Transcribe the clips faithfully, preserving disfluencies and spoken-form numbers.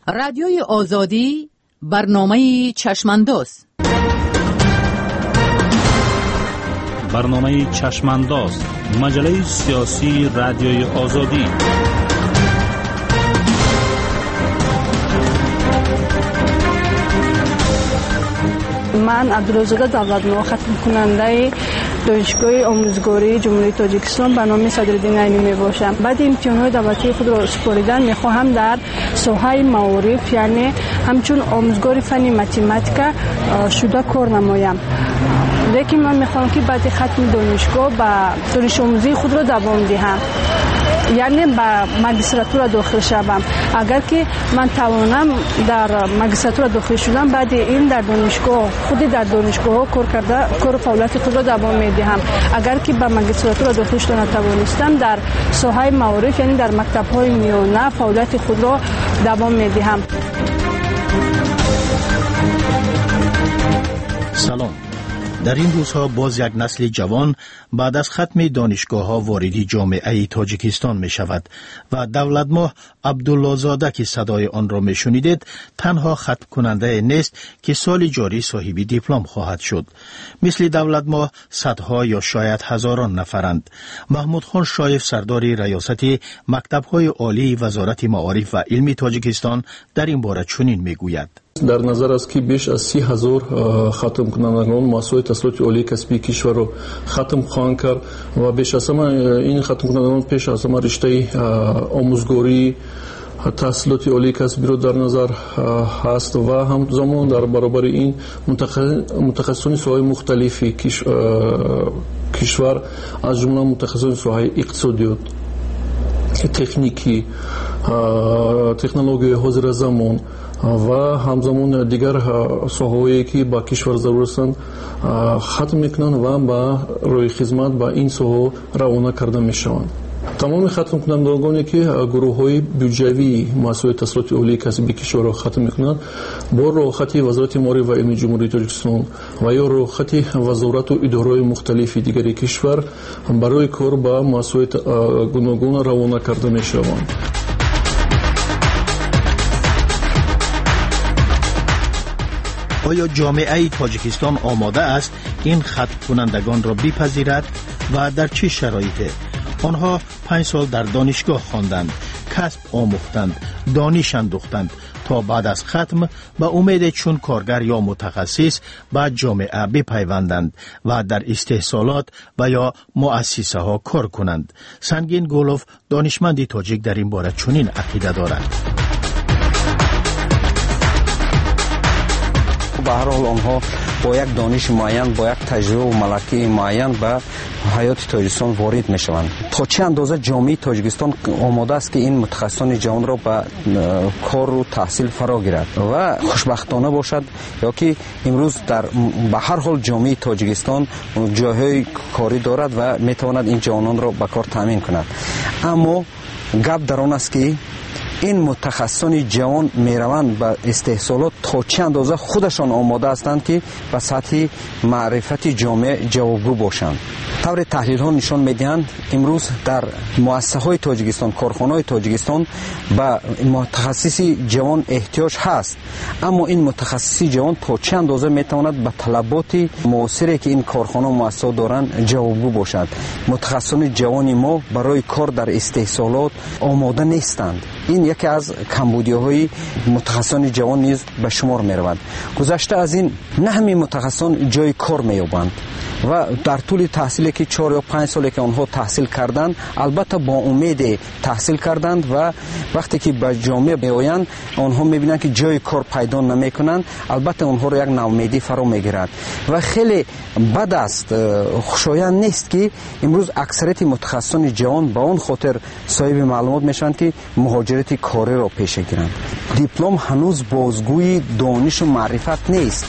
رادیوی آزادی برنامه چشمانداز. برنامه چشمانداز، مجله سیاسی رادیوی آزادی. من عبدالرزاق دولت‌نما، ختم کننده دانشگاه آموزگاری جمهوری تاجیکستان به نام صدرالدین عینی می باشم. بعد امتحانات دولتی خود را سپاریدن می خواهم در ساحه معارف، یعنی همچون آموزگار فنی متمتیک شده کار نمایم. لیکن من می خواهم که بعد ختم دانشگاه با دانش آموزی خود را دوام دهم، یعنی با ماجستراتور داخل شوم. اگر که من توانم در ماجستراتور داخل شدم، بعد این در دانشگاه خود در دانشگاه کار کرده کار فعالیت خود را دوام میدهم. اگر که با ماجستراتور داخل شدن نتوانستم، در ساحه معارف یعنی در مکتب‌های میانه فعالیت خود را دوام میدهم. سلام. در این روزها باز یک نسل جوان بعد از ختم دانشگاه‌ها واردی جامعه تاجیکستان می شود و دولت‌ماه عبدالله زاده که صدای آن را می شنیدید تنها ختم کننده نیست که سال جاری صاحب دیپلم خواهد شد. مثل دولت‌ماه صدها یا شاید هزاران نفرند. محمود خان شایف سردار ریاست مکتب‌های عالی وزارت معارف و علم تاجیکستان در این باره چنین می گوید: در نظر است که بیش از سی هزار ختم کنندگان مؤسسه تحصیلات عالی کسبی کشور را ختم خواهند کرد و بیش از همه این ختم کنندگان پیش از همه رشته آموزگاری تحصیلات عالی کسبی رو در نظر هست و همزمان در برابر این متخصصان سوهای مختلفی کشور از جمله متخصصان سوهای اقتصادیات، تکنیکی، تکنولوژی حاضر زمان و همزمان دیگر ساحه‌ای که با کشور ضرور هستند ختم میکنند و با روی خدمت با این ساحه روانه کرده میشوند. تمام ختم کنندگانی که گروه‌های بودجوی مؤسسه تحصیلات عالی کسبی کشور را ختم میکنند با رخصت وزارت معارف و علم جمهوری تاجیکستان و یا رخصت وزارت و اداره‌های مختلف دیگر کشور برای کار با مؤسسه گوناگون روانه کرده میشوند. آیا جامعه تاجیکستان آماده است این ختم کنندگان را بپذیرد و در چه شرایطی؟ آنها پنج سال در دانشگاه خواندند، کسب آموختند، دانش اندوختند تا بعد از ختم به امید چون کارگر یا متخصص به جامعه بپیوندند و در استحصالات و یا مؤسسه ها کار کنند. سنگین گولوف دانشمندی تاجیک در این باره چنین عقیده دارد: به هر حال آنها با یک دانش معین، با یک تجربه و ملکه معین به حیات تاجیکستان وارد می شوند. تا چه اندازه جامعه تاجیکستان آماده است که این متخصصان جوان را به کار و تحصیل فرا گیرد و خوشبختانه باشد یا که امروز در به هر حال جامعه تاجیکستان جاهای کاری دارد و می تواند این جوانان را به کار تامین کند. اما گپ در آن است که این متخصصان جوان میروند به استحصالات تا چه اندازه خودشان آماده هستند که به سطح معرفت جامعه جوابگو باشند. طور تحلیل ها نشان میدهند امروز در مؤسسه های تاجیکستان، کارخانه های تاجیکستان به متخصصی جوان احتیاج هست، اما این متخصصی جوان تا چه اندازه میتواند به طلبات معاصری که این کارخانه و مؤسسه دارند جوابگو باشد. متخصصان جوان ما برای کار در استحصالات آماده نیستند. این یکی از کمبودی‌های متخصصان جوان نیز به شمار می‌رود. گذشته از این نه همه متخصصان جای کار می‌یابند و در طول تحصیلی که چهار یا پنج سالی که آنها تحصیل کردند، البته با امید تحصیل کردند و وقتی که به جامعه میآیند آنها می‌بینند که جای کار پیدا نمی‌کنند، البته آنها را یک ناامیدی فرا می‌گیرد و خیلی بد است، خوشایند نیست که امروز اکثریت متخصصان جوان با اون خاطر صاحب معلومات میشوند که مهاجرت کاری را پیش گیرند. دیپلم هنوز بازگوی دانش و معرفت نیست.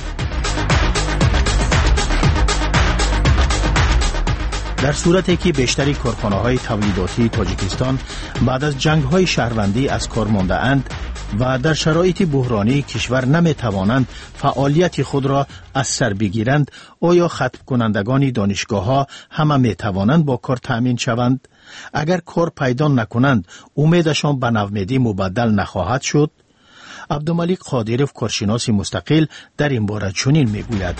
در صورتی که بیشتری کارخانه‌های تولیداتی تاجیکستان بعد از جنگ‌های شهروندی از کار مانده اند و در شرایط بحرانی کشور نمی‌توانند فعالیت خود را از سر بگیرند، آیا ختم کنندگان دانشگاه‌ها همه می‌توانند با کار تأمین شوند؟ اگر کار پیدا نکنند امیدشان به نومیدی مبدل نخواهد شد؟ عبدالملیک قادرов کارشناس مستقل در این باره چنین میگوید: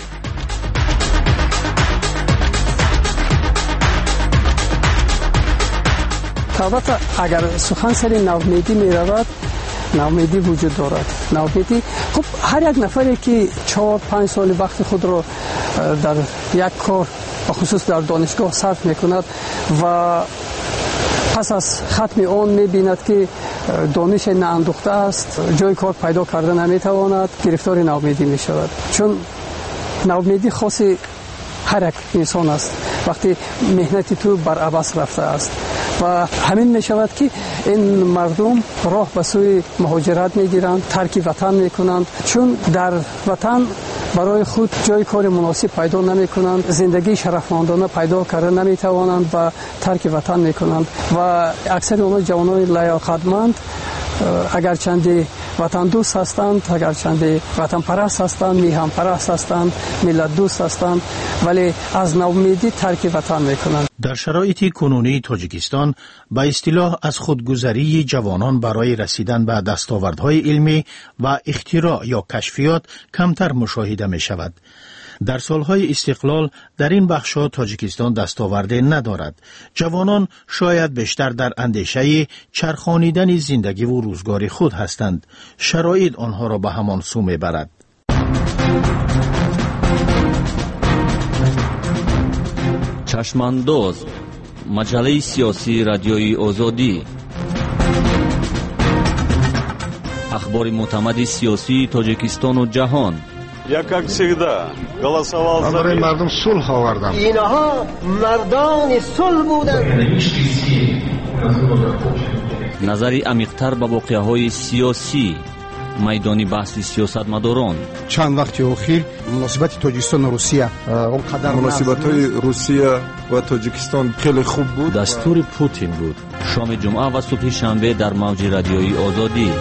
البته اگر سخن سر نومیدی می رود، نومیدی وجود دارد. نومیدی خب هر یک نفری که چهار پنج سال وقت خود را در یک کار و خصوص در دانشگاه صرف می کند و پس از ختم آن می بیند که دانش نااندوخته است، جای کار پیدا کرده نمی تواند، گرفتار نومیدی می شود. چون نومیدی خاص هر یک انسان است وقتی مهنتی تو بر عباس رفته است و همین می شود که این مردم راه به سوی مهاجرت می گیرند، ترک وطن می کنند، چون در وطن برای خود جای کار مناسب پیدا نمی کنند، زندگی شرفمندانه پیدا کرده نمی توانند و ترک وطن می کنند و اکثر آنها جوانان لیاقتمند اگر چندی وطن دوست هستند، اگر چندی وطن پرست هستند، میهن پرست هستند، ملت دوست هستند، ولی از نومیدی ترک وطن میکنند. در شرایط کنونی تاجیکستان به اصطلاح از خودگذری جوانان برای رسیدن به دستاوردهای علمی و اختراع یا کشفیات کمتر مشاهده می شود. در سالهای استقلال در این بخش‌ها تاجیکستان دستاورده ندارد. جوانان شاید بیشتر در اندیشه چرخانیدن زندگی و روزگار خود هستند. شرایط آنها را به همان سو می‌برد. چشمانداز، مجله سیاسی رادیوی آزادی، اخبار معتمد سیاسی تاجیکستان و جهان. Я, как всегда, голосовал за мир. مردم صلح آوردم. اینها مردان صلح بودند. نظری عمیق‌تر به واقعه‌های سیاسی، میدانی بحث سیاستمداران. چند وقت اخیر مناسبت تاجیکستان و روسیه اونقدر مناسبت‌های روسیه و تاجیکستان خیلی خوب بود. دستور پوتین بود. شام جمعه و صبح شنبه در موج رادیویی آزادی.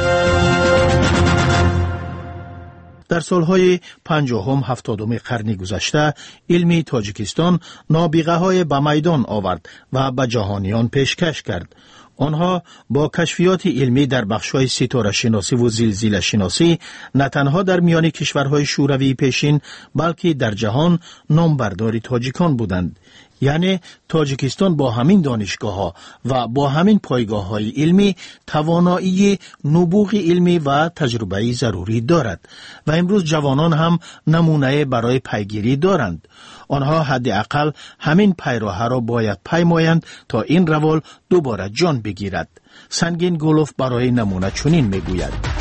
در سالهای پنجاهم هفتادم قرن گذشته علمی تاجیکستان نابغه های به میدان آورد و به جهانیان پیشکش کرد. آنها با کشفیات علمی در بخش‌های ستاره شناسی و زلزله شناسی نه تنها در میان کشورهای شوروی پیشین بلکه در جهان نامبردار تاجیکان بودند. یعنی تاجیکستان با همین دانشگاه‌ها و با همین پایگاه‌های علمی توانایی نبوغ علمی و تجربه ضروری دارد و امروز جوانان هم نمونه برای پیگیری دارند. آنها حداقل همین پیراه را باید پیمایند تا این روال دوباره جان بگیرد. سنگین گولوف برای نمونه چنین میگوید: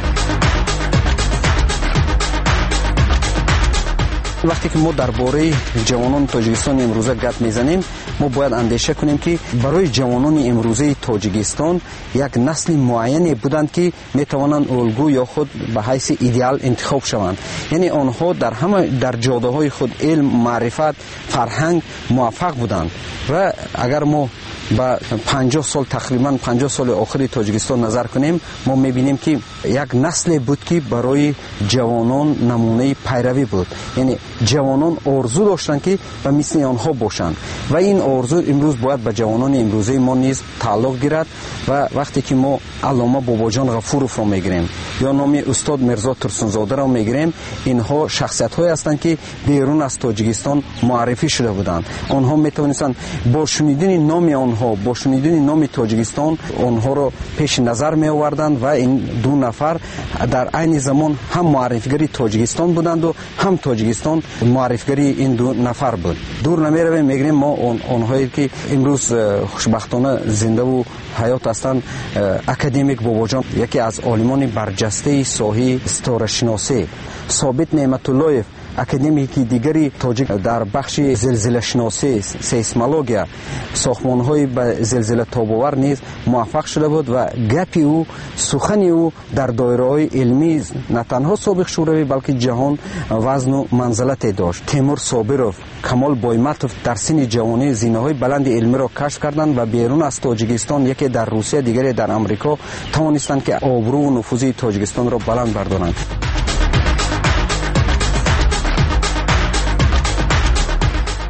وقتی که ما درباره جوانان تاجیکستان امروزه گپ میزنیم، ما باید اندیشه کنیم که برای جوانان امروزه تاجیکستان یک نسل معینی بودند که میتوانند الگو یا خود به حیث ایدئال انتخاب شوند. یعنی آنها در همه در جاده‌های خود علم، معرفت، فرهنگ موفق بودند و اگر ما با پنجاه سال تقریبا پنجاه سال آخری تاجیکستان نظر کنیم، ما میبینیم که یک نسل بود که برای جوانان نمونه پیروی بود. یعنی جوانان آرزو داشتند که به مثل آنها باشند و این آرزو امروز باید به جوانان امروزه ما نیز تعلق گیرد و وقتی که ما علامه باباجان غفورов را میگیریم یا نام استاد میرزا ترسونزاده را میگیریم، اینها شخصیت های هستند که بیرون از تاجیکستان معرفی شده بودند. آنها میتوانستند با شنیدن نام آنها، با شنیدن نام تاجیکستان آنها را پیش نظر می آوردند و این دو نفر در عین زمان هم معرفیگری تاجیکستان بودند و هم تاجیکستان معرفیگری این دو نفر بود. دور نمی رویم میگیم ما آن آنهایی که امروز خوشبختانه زنده و حیات هستند، اکادمیک باباجان یکی از عالمان برجسته ساحه ستاره شناسی، ثابت نعمت اللهیف اکادمیکی دیگری تاجیک در بخش زلزله شناسی، سیسمولوژی، ساختمان‌های به زلزله تاب‌آور نیز موفق شده بود و گپی او، سخنی او در دایره‌های علمی نه تنها سابق شوروی بلکه جهان وزن و منزلت داشت. تیمور صابرов، کمال بایمتov در سن جوانی زینه‌های بلند علمی را کشف کردند و بیرون از تاجیکستان، یکی در روسیه دیگری در آمریکا، توانستند که آبرو و نفوذ تاجیکستان را بلند بردارند.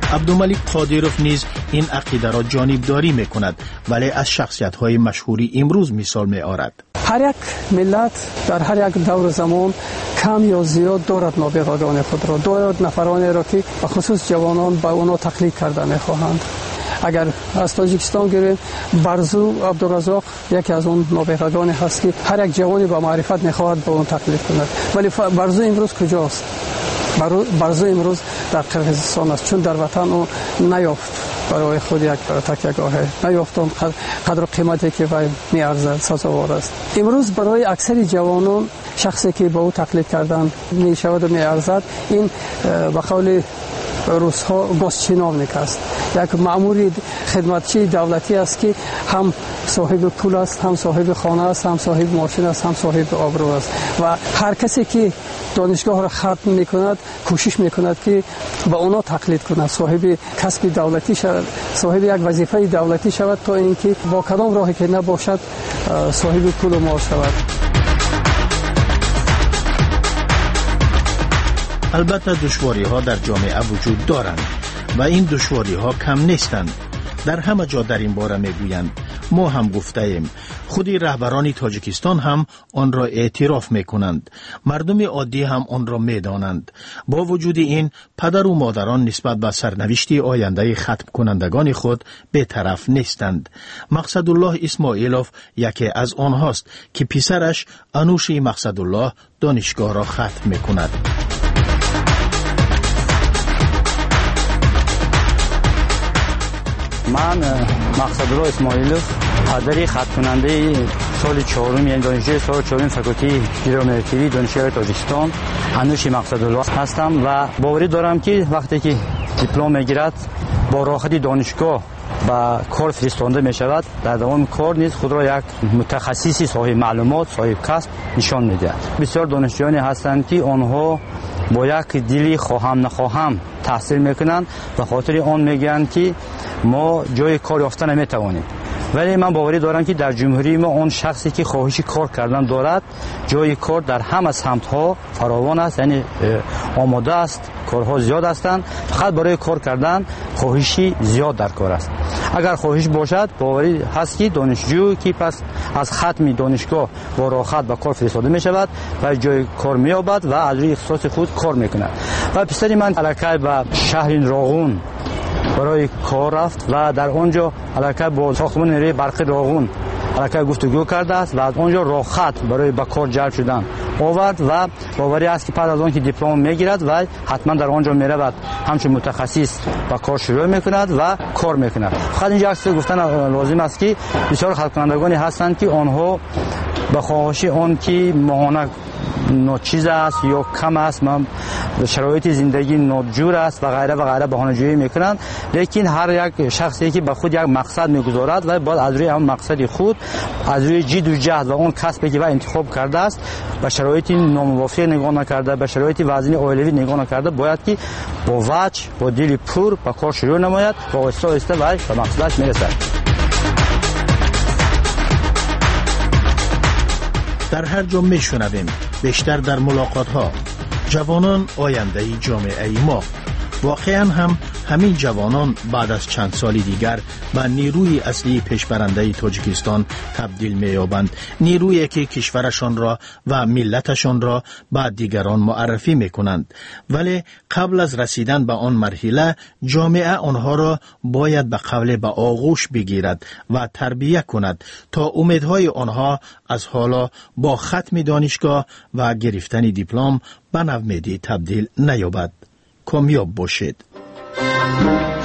عبدالملک قادروف نیز این عقیده را جانبداری میکند، ولی از شخصیت‌های مشهوری امروز مثال می‌آورد. هر یک ملت در هر یک دور زمان کم یا زیاد دارد نابغگان خود را، دارد نفرانی را که بخصوص جوانان به اونا تقلید کرده می‌خواهند. اگر از تاجیکستان گیریم، برزو عبدالرزاق یکی از اون نابغگانی هست که هر یک جوانی با معرفت می‌خواهد به اون تقلید کند. ولی برزو امروز کجاست؟ برزو امروز در قرقیزستان است، چون در وطن او نیافت برای خود یک تکیه‌گاه، نیافت اون قدر و قیمتی که وی می‌ارزد سزاوار است. امروز برای اکثر جوانان شخصی که با او تقلید کردن می‌شود و می‌ارزد، این به قول روس‌ها گوسچینوونیک است، یک مأمور خدمتچی دولتی است که هم صاحب پول است، هم صاحب خانه است، هم صاحب ماشین است، هم صاحب آبرو است و هر کسی که دانشگاه را ختم می‌کند کوشش می‌کند که با اونا تقلید کند، صاحب کسب دولتی شود، صاحب یک وظیفه دولتی شود، تا اینکه با کدام راهی که نباشد صاحب پول و مال شود. البته دشواری ها در جامعه وجود دارند و این دشواری ها کم نیستند. در همه جا در این باره میگویند. ما هم گفته ایم. خودی رهبران تاجیکستان هم آن را اعتراف میکنند. مردم عادی هم آن را میدانند. با وجود این پدر و مادران نسبت به سرنوشت آینده ختم کنندگان خود بی‌طرف نیستند. مقصدالله اسماعیلوف یکی از آنهاست که پسرش انوش مقصدالله دانشگاه را ختم میکند. من مقصدالله اسماعیلوف، پدری خط کننده سال چهارم، یعنی دانشجوی سال چهارم فاکولته گیرومتری دانشگاه تاجیکستان انوش مقصدالله هستم و باوری دارم که وقتی که دیپلم میگیرد با راحتی دانشگاه با کار فرستانده می شود، در دوام کار نیز خود را یک متخصصی صاحب معلومات، صاحب کسب نشان می‌دهد. بسیار دانشجویانی هستند که آنها با یک دلی خواهم نخواهم تحصیل میکنند و خاطر آن میگن که ما جای کار یافتن نمیتوانیم. ولی من باوری دارم که در جمهوری ما اون شخصی که خواهش کار کردن دارد، جای کار در همه سمت‌ها فراوان است، یعنی آماده است، کارها زیاد هستند، فقط برای کار کردن خواهشی زیاد در کار است. اگر خواهش باشد باوری هست که دانشجو که پس از ختم دانشگاه با راحت به کار فرستاده می شود و جای کار می یابد و از روی اختصاص خود کار میکند. و پسری من الکی به شهر راغون برای کار رفت و در آنجا الکی با ساختمان نیروی برقی راغون الکی گفتگو کرده است و از آنجا راحت برای به کار جلب شدن آورد و باوری است که پس از آن که دیپلم میگیرد و حتما در آنجا میرود همچون متخصص با کار شروع میکند و کار میکند. فقط اینجا عکس گفتن لازم است که بسیار خلق کنندگانی هستند که آنها به خواهش آن که ماهانه ناچیز است یا کم است، شرایط زندگی ناجور است و غیره و غیره بهانه‌جویی میکنند، لیکن هر یک شخصی که به خود یک مقصد میگذارد و باید از روی هم مقصد خود، از روی جد و جهد و اون کسبی که انتخاب کرده است به شرایط ناموافق نگاه نکرده، به شرایط وضعی اولوی نگاه نکرده، باید که با وجه با دل پر به کار شروع نماید و آهسته آهسته به مقصدش میرسد. در هر جا میشنویم، بیشتر در ملاقات ها، جوانان آینده جامعه ما. واقعا هم همین جوانان بعد از چند سال دیگر به نیروی اصلی پیشبرنده تاجیکستان تبدیل می‌یابند، نیرویی که کشورشان را و ملتشان را به دیگران معرفی می‌کنند. ولی قبل از رسیدن به آن مرحله جامعه آنها را باید به قبل به آغوش بگیرد و تربیت کند تا امیدهای آنها از حالا با ختم دانشگاه و گرفتن دیپلم به نومیدی تبدیل نیابد. کامیاب باشید.